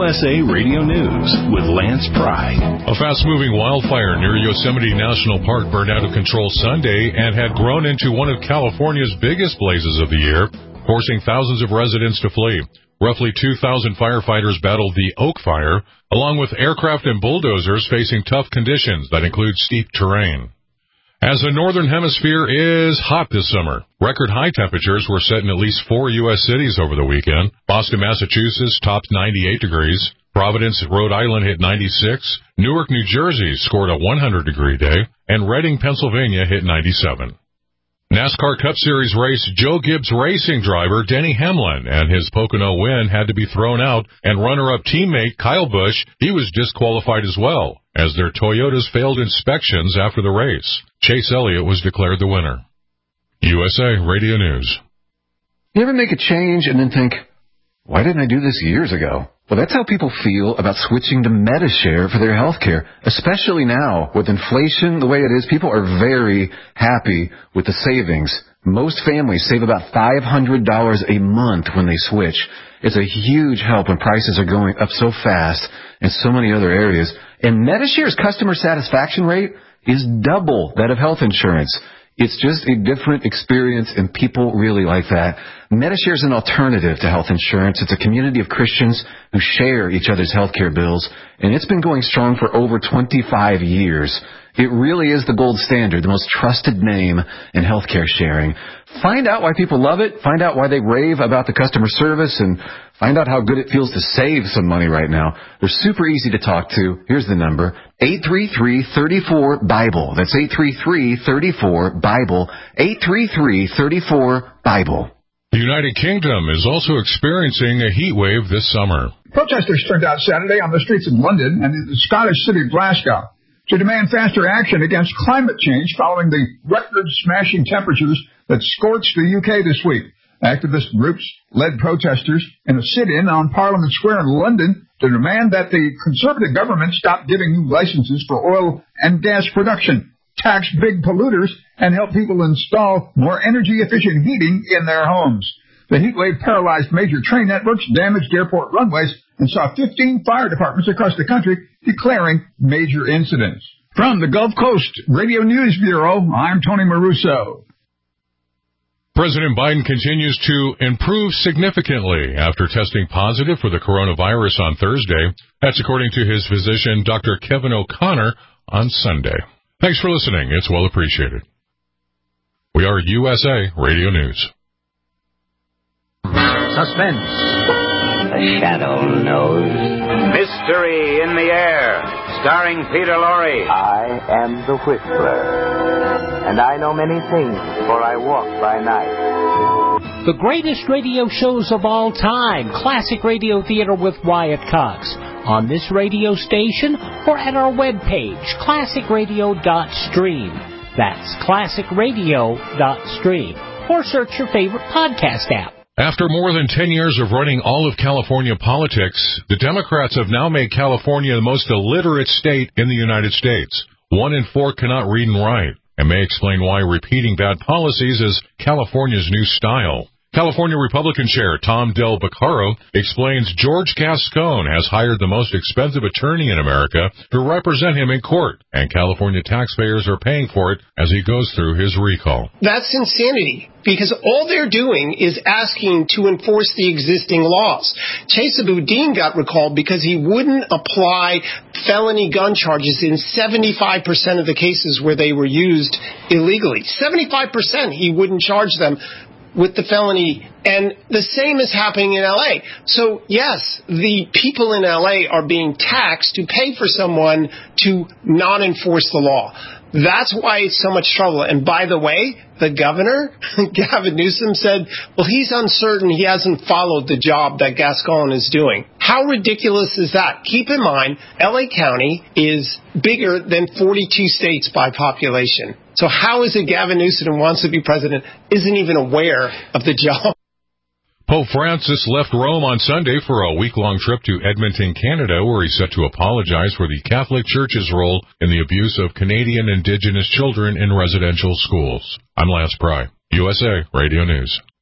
USA Radio News with Lance Pry. A fast-moving wildfire near Yosemite National Park burned out of control Sunday and had grown into one of California's biggest blazes of the year, forcing thousands of residents to flee. Roughly 2,000 firefighters battled the Oak Fire, along with aircraft and bulldozers facing tough conditions that include steep terrain. As the Northern Hemisphere is hot this summer, record high temperatures were set in at least 4 U.S. cities over the weekend. Boston, Massachusetts topped 98 degrees. Providence, Rhode Island hit 96. Newark, New Jersey scored a 100-degree day. And Reading, Pennsylvania hit 97. NASCAR Cup Series race Joe Gibbs Racing driver Denny Hamlin and his Pocono win had to be thrown out, and runner-up teammate Kyle Busch, he was disqualified as well, as their Toyotas failed inspections after the race. Chase Elliott was declared the winner. USA Radio News. You ever make a change and then think, why didn't I do this years ago? Well, that's how people feel about switching to Medi-Share for their health care, especially now. With inflation the way it is, people are very happy with the savings. Most families save about $500 a month when they switch. It's a huge help when prices are going up so fast in so many other areas. And Medi-Share's customer satisfaction rate is double that of health insurance. It's just a different experience, and people really like that. Medi-Share is an alternative to health insurance. It's a community of Christians who share each other's health care bills, and it's been going strong for over 25 years. It really is the gold standard, the most trusted name in healthcare sharing. Find out why people love it. Find out why they rave about the customer service, and find out how good it feels to save some money right now. They're super easy to talk to. Here's the number, 833-34-BIBLE. That's 833-34-BIBLE, 833-34-BIBLE. The United Kingdom is also experiencing a heat wave this summer. Protesters turned out Saturday on the streets of London and in the Scottish city of Glasgow to demand faster action against climate change following the record-smashing temperatures that scorched the UK this week. Activist groups led protesters in a sit-in on Parliament Square in London to demand that the Conservative government stop giving new licenses for oil and gas production, tax big polluters, and help people install more energy-efficient heating in their homes. The heat wave paralyzed major train networks, damaged airport runways, and saw 15 fire departments across the country declaring major incidents. From the Gulf Coast Radio News Bureau, I'm Tony Maruso. President Biden continues to improve significantly after testing positive for the coronavirus on Thursday. That's according to his physician, Dr. Kevin O'Connor, on Sunday. Thanks for listening. It's well appreciated. We are USA Radio News. Suspense. The shadow knows. Mystery in the air. Starring Peter Lorre. I am the Whistler, and I know many things, for I walk by night. The greatest radio shows of all time. Classic Radio Theater with Wyatt Cox. On this radio station or at our webpage, classicradio.stream. That's classicradio.stream. Or search your favorite podcast app. After more than 10 years of running all of California politics, the Democrats have now made California the most illiterate state in the United States. 1 in 4 cannot read and write, and may explain why repeating bad policies is California's new style. California Republican Chair Tom Del Beccaro explains George Gascon has hired the most expensive attorney in America to represent him in court, and California taxpayers are paying for it as he goes through his recall. That's insanity, because all they're doing is asking to enforce the existing laws. Chesa Boudin got recalled because he wouldn't apply felony gun charges in 75% of the cases where they were used illegally. 75% he wouldn't charge them with the felony, and the same is happening in L.A. So, yes, the people in L.A. are being taxed to pay for someone to not enforce the law. That's why it's so much trouble. And by the way, the governor, Gavin Newsom, said, well, he's uncertain he hasn't followed the job that Gascon is doing. How ridiculous is that? Keep in mind, L.A. County is bigger than 42 states by population. So how is it Gavin Newsom, who wants to be president, isn't even aware of the job? Pope Francis left Rome on Sunday for a week-long trip to Edmonton, Canada, where he's set to apologize for the Catholic Church's role in the abuse of Canadian Indigenous children in residential schools. I'm Lance Pry, USA Radio News.